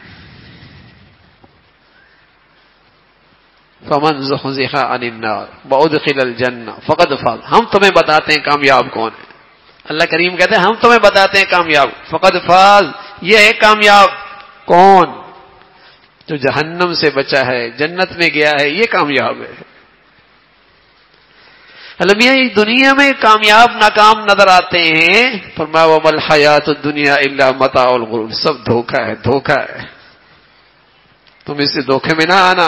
Speaker 2: فمن زحزح عن النار وادخل الجنہ فقد فاز. ہم تمہیں بتاتے ہیں کامیاب کون ہے. اللہ کریم کہتے ہیں ہم تمہیں بتاتے ہیں کامیاب، فقد فاز، یہ ہے کامیاب. کون؟ جو جہنم سے بچا ہے، جنت میں گیا ہے، یہ کامیاب ہے. المیاں یہ دنیا میں کامیاب ناکام نظر آتے ہیں، فرمایا وما الحیات الدنیا الا متاع الغرور. سب دھوکہ ہے، دھوکہ ہے، تم اس دھوکے میں نہ آنا.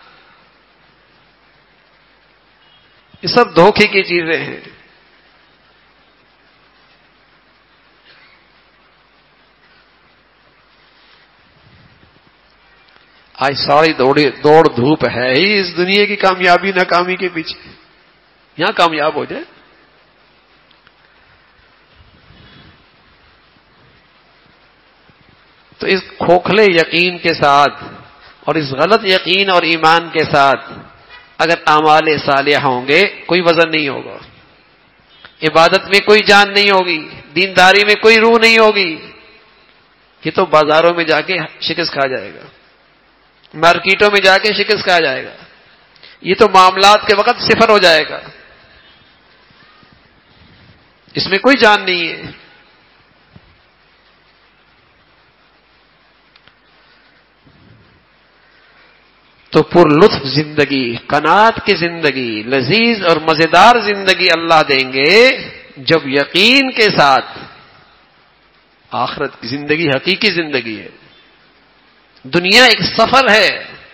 Speaker 2: یہ سب دھوکے کی چیزیں ہیں. آج ساری دوڑ دوڑ دھوپ ہے ہی اس دنیا کی کامیابی ناکامی کے پیچھے. یہاں کامیاب ہو جائے. تو اس کھوکھلے یقین کے ساتھ اور اس غلط یقین اور ایمان کے ساتھ اگر اعمال صالحہ ہوں گے، کوئی وزن نہیں ہوگا، عبادت میں کوئی جان نہیں ہوگی، دینداری میں کوئی روح نہیں ہوگی. یہ تو بازاروں میں جا کے شکست کھا جائے گا، مارکیٹوں میں جا کے شکست کھا جائے گا. یہ تو معاملات کے وقت صفر ہو جائے گا، اس میں کوئی جان نہیں ہے. تو پر لطف زندگی، قناعت کی زندگی، لذیذ اور مزیدار زندگی اللہ دیں گے جب یقین کے ساتھ. آخرت کی زندگی حقیقی زندگی ہے، دنیا ایک سفر ہے.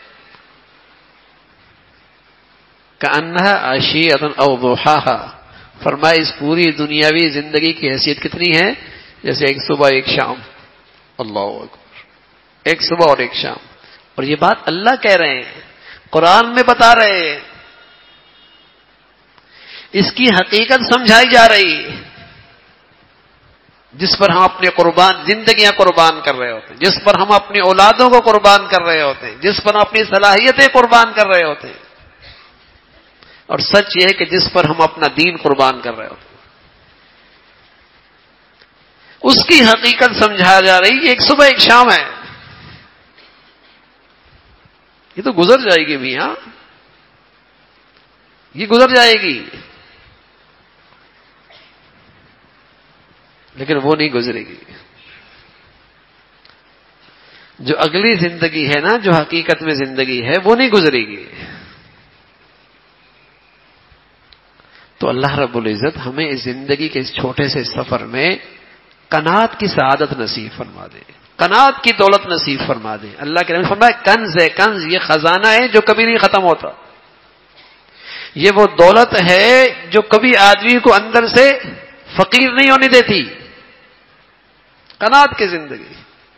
Speaker 2: کأنہا عشیۃ او ضحاہا. فرمائے اس پوری دنیاوی زندگی کی حیثیت کتنی ہے؟ جیسے ایک صبح ایک شام. اللہ اکبر، ایک صبح اور ایک شام. اور یہ بات اللہ کہہ رہے ہیں، قرآن میں بتا رہے ہیں، اس کی حقیقت سمجھائی جا رہی ہے، جس پر ہم اپنے قربان زندگیاں قربان کر رہے ہوتے ہیں، جس پر ہم اپنی اولادوں کو قربان کر رہے ہوتے ہیں، جس پر ہم اپنی صلاحیتیں قربان کر رہے ہوتے ہیں. اور سچ یہ ہے کہ جس پر ہم اپنا دین قربان کر رہے ہوتے ہیں، اس کی حقیقت سمجھا جا رہی ہے. ایک صبح ایک شام ہے، یہ تو گزر جائے گی میاں، یہ گزر جائے گی، لیکن وہ نہیں گزرے گی. جو اگلی زندگی ہے نا، جو حقیقت میں زندگی ہے، وہ نہیں گزرے گی. تو اللہ رب العزت ہمیں اس زندگی کے اس چھوٹے سے سفر میں قناعت کی سعادت نصیب فرما دے، قناعت کی دولت نصیب فرما دے۔ اللہ کے نبی نے فرمایا کنز ہے، کنز یہ خزانہ ہے جو کبھی نہیں ختم ہوتا، یہ وہ دولت ہے جو کبھی آدمی کو اندر سے فقیر نہیں ہونے دیتی، قناعت کی زندگی۔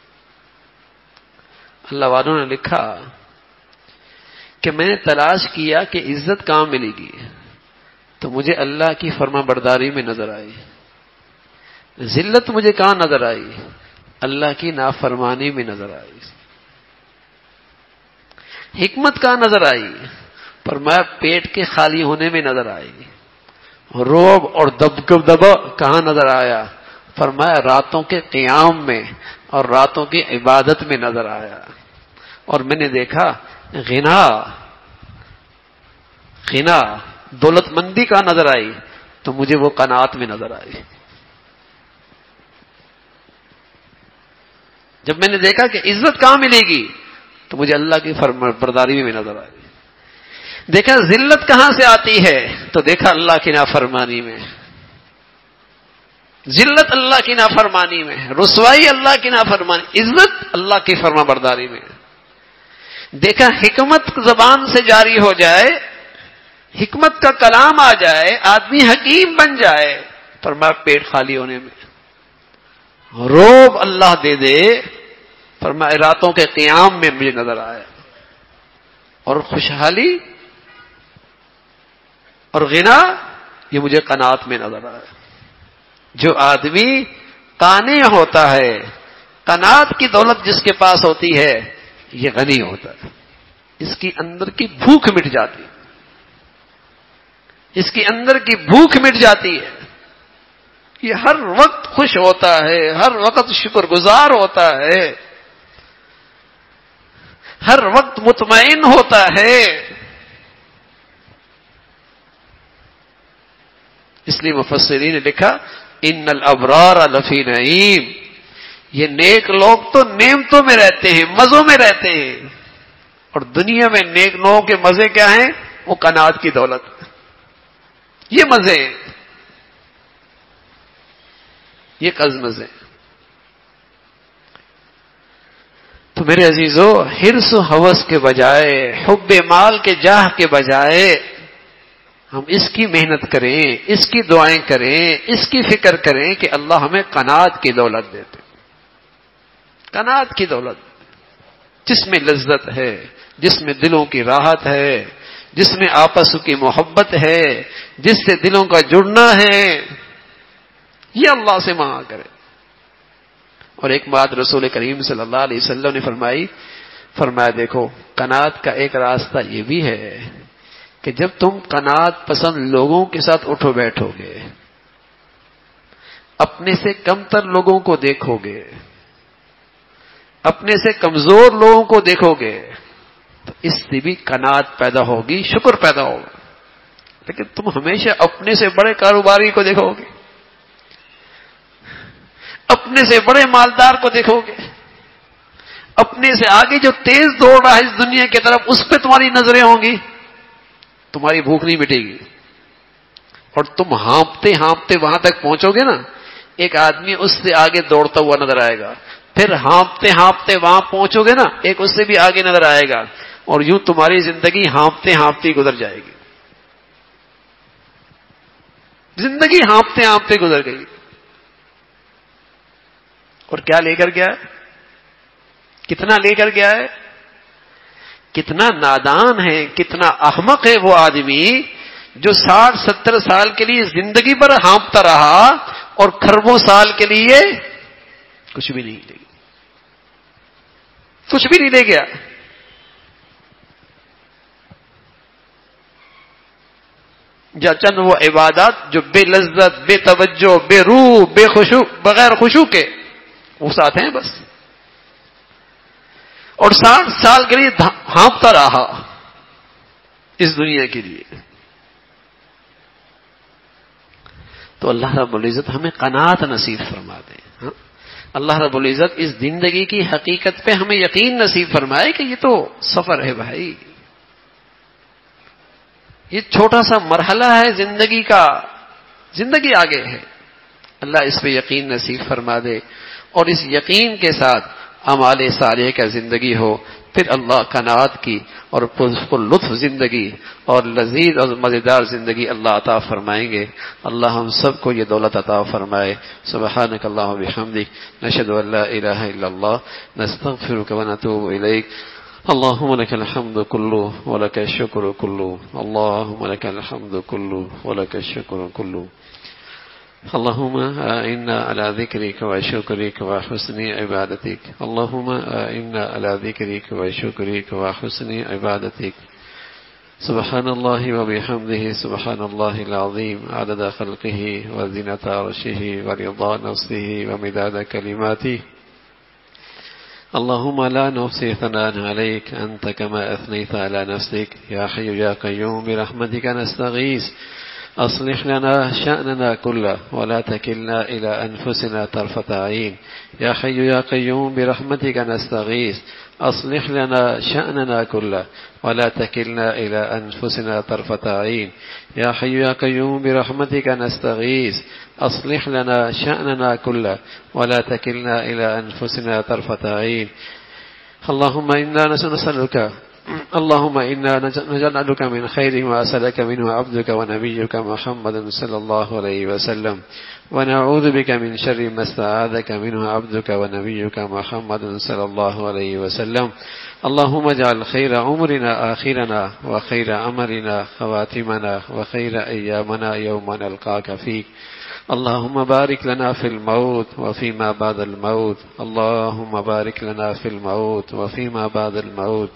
Speaker 2: اللہ والوں نے لکھا کہ میں نے تلاش کیا کہ عزت کہاں ملے گی، تو مجھے اللہ کی فرما برداری میں نظر آئی۔ ذلت مجھے کہاں نظر آئی؟ اللہ کی نافرمانی میں نظر آئی۔ حکمت کہاں نظر آئی؟ فرمایا پیٹ کے خالی ہونے میں نظر آئی۔ روب اور دبکب دبا کہاں نظر آیا؟ فرمایا راتوں کے قیام میں اور راتوں کی عبادت میں نظر آیا۔ اور میں نے دیکھا غنا غنا دولت مندی کہاں نظر آئی؟ تو مجھے وہ قناعت میں نظر آئی۔ جب میں نے دیکھا کہ عزت کہاں ملے گی تو مجھے اللہ کی فرما برداری میں نظر آئی۔ دیکھا ذلت کہاں سے آتی ہے تو دیکھا اللہ کی نافرمانی میں، ذلت اللہ کی نافرمانی میں، رسوائی اللہ کی نافرمانی، عزت اللہ کی فرما برداری میں۔ دیکھا حکمت زبان سے جاری ہو جائے، حکمت کا کلام آ جائے، آدمی حکیم بن جائے، فرمایا پیٹ خالی ہونے میں۔ روب اللہ دے دے، فرمایا راتوں کے قیام میں مجھے نظر آیا۔ اور خوشحالی اور غنا یہ مجھے قناعت میں نظر آیا۔ جو آدمی قانع ہوتا ہے، قناعت کی دولت جس کے پاس ہوتی ہے، یہ غنی ہوتا ہے، اس کی اندر کی بھوک مٹ جاتی ہے، اس کی اندر کی بھوک مٹ جاتی ہے، یہ ہر وقت خوش ہوتا ہے، ہر وقت شکر گزار ہوتا ہے، ہر وقت مطمئن ہوتا ہے۔ اس لیے مفسرین نے لکھا ان الابرار لفی نعیم، یہ نیک لوگ تو نعمتوں میں رہتے ہیں، مزوں میں رہتے ہیں، اور دنیا میں نیک لوگوں کے مزے کیا ہیں؟ وہ قناعت کی دولت، یہ مزے ہیں، یہ قز مزے۔ تو میرے عزیزو، حرص و ہوس کے بجائے، حب مال کے جاہ کے بجائے ہم اس کی محنت کریں، اس کی دعائیں کریں، اس کی فکر کریں کہ اللہ ہمیں قناعت کی دولت دیتے، قناعت کی دولت جس میں لذت ہے، جس میں دلوں کی راحت ہے، جس میں آپس کی محبت ہے، جس سے دلوں کا جڑنا ہے، یہ اللہ سے مانگا کرے۔ اور ایک بات رسول کریم صلی اللہ علیہ وسلم نے فرمائی، فرمایا دیکھو قناعت کا ایک راستہ یہ بھی ہے کہ جب تم قناعت پسند لوگوں کے ساتھ اٹھو بیٹھو گے، اپنے سے کم تر لوگوں کو دیکھو گے، اپنے سے کمزور لوگوں کو دیکھو گے، تو اس سے بھی قناعت پیدا ہوگی، شکر پیدا ہوگا۔ لیکن تم ہمیشہ اپنے سے بڑے کاروباری کو دیکھو گے، اپنے سے بڑے مالدار کو دیکھو گے، اپنے سے آگے جو تیز دوڑ رہا ہے اس دنیا کی طرف، اس پہ تمہاری نظریں ہوں گی، تمہاری بھوک نہیں مٹے گی، اور تم ہانپتے ہانپتے وہاں تک پہنچو گے نا، ایک آدمی اس سے آگے دوڑتا ہوا نظر آئے گا، پھر ہانپتے ہانپتے وہاں پہنچو گے نا، ایک اس سے بھی آگے نظر آئے گا، اور یوں تمہاری زندگی ہانپتے ہانپتے گزر جائے گی، زندگی ہانپتے ہانپتے گزر گئی۔ اور کیا لے کر گیا ہے؟ کتنا لے کر گیا ہے؟ کتنا نادان ہے، کتنا احمق ہے وہ آدمی جو ساٹھ ستر سال کے لیے زندگی پر ہانپتا رہا اور کھربوں سال کے لیے کچھ بھی نہیں لے گیا، کچھ بھی نہیں لے گیا۔ یا چند وہ عبادات جو بے لذت، بے توجہ، بے روح، بے خشوع، بغیر خشوع کے وہ ساتھ ہیں بس، اور ساٹھ سال کے لیے ہانپتا رہا اس دنیا کے لیے۔ تو اللہ رب العزت ہمیں قناعت نصیب فرما دے، ہاں؟ اللہ رب العزت اس زندگی کی حقیقت پہ ہمیں یقین نصیب فرمائے کہ یہ تو سفر ہے بھائی، یہ چھوٹا سا مرحلہ ہے زندگی کا، زندگی آگے ہے. اللہ اس پہ یقین نصیب فرما دے اور اس یقین کے ساتھ اعمال صالح کا زندگی ہو، پھر اللہ قناعت کی اور پر لطف زندگی اور لذیذ اور مزیدار زندگی اللہ عطا فرمائیں گے. اللہ ہم سب کو یہ دولت عطا فرمائے. سبحانک اللہم و بحمدک، نشہد ان لا الہ الا اللہ، نستغفرک و نتوب الیک. اللهم لك الحمد كله ولك الشكر كله، اللهم لك الحمد كله ولك الشكر كله. اللهم أعنا على ذكرك وشكرك وحسن عبادتك، اللهم أعنا على ذكرك وشكرك وحسن عبادتك. سبحان الله وبحمده، سبحان الله العظيم، عدد خلقه وزنة عرشه ورضا نفسه ومداد كلماته. اللهم لا نحصي ثناء عليك أنت كما أثنيت على نفسك. يا حي يا قيوم برحمتك نستغيث، أصلح لنا شأننا كله ولا تكلنا إلى أنفسنا طرفة عين. يا حي يا قيوم برحمتك نستغيث، أصلح لنا شأننا كله ولا تكلنا إلى أنفسنا طرفة عين. يا حي يا قيوم برحمتك نستغيث، أصلح لنا شأننا كله ولا تكلنا إلى أنفسنا طرفة عين. اللهم إنا نسألك اللهم إنا نجعلك من خير ما سألك منه عبدك ونبيك محمد صلى الله عليه وسلم، ونعوذ بك من شر ما استعاذك منه عبدك ونبيك محمد صلى الله عليه وسلم. اللهم اجعل خير عمرنا آخرنا وخير عملنا خواتمنا وخير أيامنا يوم نلقاك فيك. اللهم بارك لنا في الموت وفيما بعد الموت، اللهم بارك لنا في الموت وفيما بعد الموت،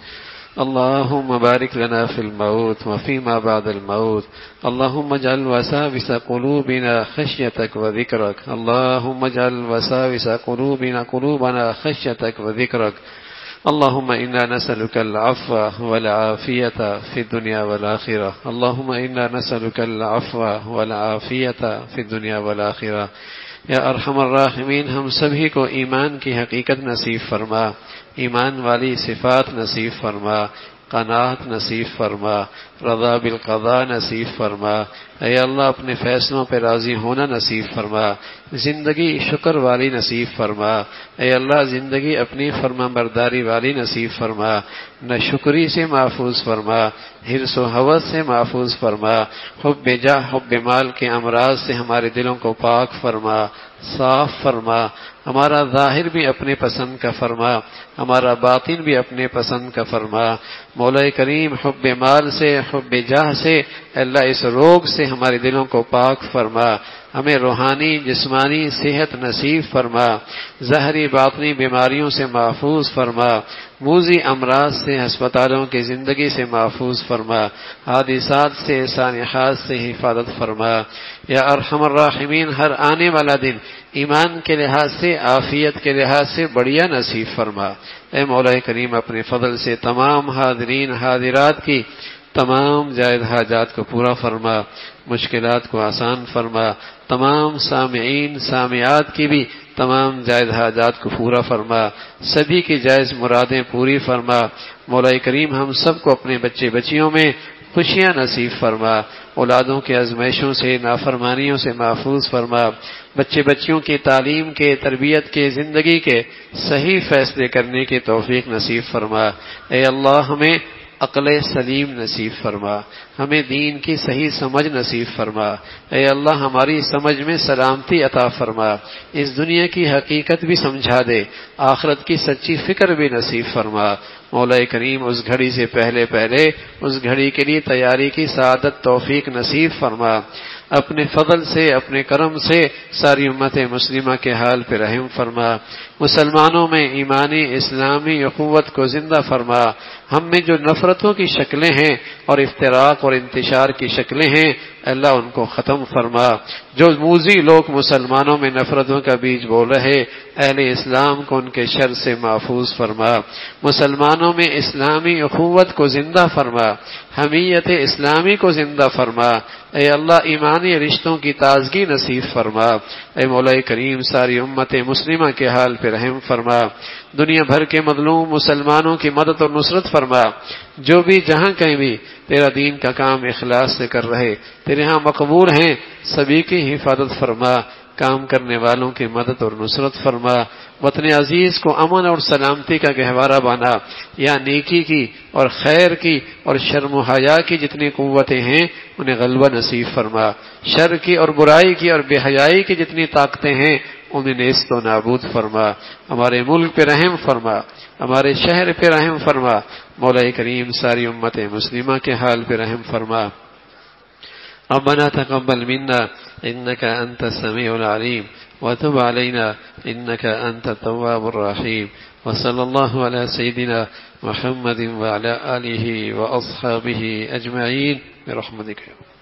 Speaker 2: اللهم بارك لنا في الموت وفيما بعد الموت. اللهم اجعل وساوس قلوبنا خشيتك وذكرك، اللهم اجعل وساوس قلوبنا قلوبنا خشيتك وذكرك. اللهم إنا نسألك العفو والعافية في الدنيا والآخرة، اللهم إنا نسألك العفو والعافية في الدنيا والآخرة. یا ارحم الراحمین، ہم سبھی کو ایمان کی حقیقت نصیب فرما، ایمان والی صفات نصیب فرما، قناعت نصیب فرما، رضا بالقضاء نصیب فرما. اے اللہ اپنے فیصلوں پہ راضی ہونا نصیب فرما، زندگی شکر والی نصیب فرما. اے اللہ زندگی اپنی فرما برداری والی نصیب فرما، نہ شکری سے محفوظ فرما، حرص و حوث سے محفوظ فرما، حب جاہ حب مال کے امراض سے ہمارے دلوں کو پاک فرما، صاف فرما. ہمارا ظاہر بھی اپنے پسند کا فرما، ہمارا باطن بھی اپنے پسند کا فرما. مولا کریم حب مال سے حب جاہ سے اللہ اس روگ سے ہمارے دلوں کو پاک فرما، ہمیں روحانی جسمانی صحت نصیب فرما، ظاہری باطنی بیماریوں سے محفوظ فرما، موذی امراض سے ہسپتالوں کی زندگی سے محفوظ فرما، حادثات سے سانحات سے حفاظت فرما. یا ارحم الراحمین، ہر آنے والا دن ایمان کے لحاظ سے عافیت کے لحاظ سے بڑھیا نصیب فرما. اے مولا کریم اپنے فضل سے تمام حاضرین حاضرات کی تمام جائز حاجات کو پورا فرما، مشکلات کو آسان فرما، تمام سامعین سامعات کی بھی تمام جائز حاجات کو پورا فرما، سبھی کی جائز مرادیں پوری فرما. مولا کریم ہم سب کو اپنے بچے بچیوں میں خوشیاں نصیب فرما، اولادوں کے آزمائشوں سے نافرمانیوں سے محفوظ فرما، بچے بچیوں کی تعلیم کے تربیت کے زندگی کے صحیح فیصلے کرنے کی توفیق نصیب فرما. اے اللہ ہمیں عقل سلیم نصیب فرما، ہمیں دین کی صحیح سمجھ نصیب فرما. اے اللہ ہماری سمجھ میں سلامتی عطا فرما، اس دنیا کی حقیقت بھی سمجھا دے، آخرت کی سچی فکر بھی نصیب فرما. مولا کریم اس گھڑی سے پہلے پہلے اس گھڑی کے لیے تیاری کی سعادت توفیق نصیب فرما. اپنے فضل سے اپنے کرم سے ساری امت مسلمہ کے حال پہ رحم فرما. مسلمانوں میں ایمانی اسلامی اخوت کو زندہ فرما. ہم میں جو نفرتوں کی شکلیں ہیں اور افتراق اور انتشار کی شکلیں ہیں اللہ ان کو ختم فرما. جو موذی لوگ مسلمانوں میں نفرتوں کا بیج بول رہے اہل اسلام کو ان کے شر سے محفوظ فرما. مسلمانوں میں اسلامی اخوت کو زندہ فرما، حمیت اسلامی کو زندہ فرما. اے اللہ ایمانی رشتوں کی تازگی نصیب فرما. اے مولا کریم ساری امت مسلمہ کے حال پہ رحم فرما. دنیا بھر کے مظلوم مسلمانوں کی مدد اور نصرت فرما، جو بھی جہاں کہیں بھی تیرا دین کا کام اخلاص سے کر رہے تیرے ہاں مقبول ہیں، سبھی کی حفاظت فرما، کام کرنے والوں کی مدد اور نصرت فرما، وطن عزیز کو امن اور سلامتی کا گہوارہ بنا، یا نیکی کی اور خیر کی اور شرم و حیا کی جتنی قوتیں ہیں انہیں غلبہ نصیب فرما، شر کی اور برائی کی اور بے حیائی کی جتنی طاقتیں ہیں انہیں نیست و نابود فرما، ہمارے ملک پہ رحم فرما، ہمارے شہر پہ رحم فرما، مولا کریم ساری امت مسلمہ کے حال پہ رحم فرما۔ ربنا تقبل منا إنك أنت السميع العليم وتب علينا إنك أنت التواب الرحيم، وصلى الله على سيدنا محمد وعلى آله وأصحابه أجمعين برحمتك.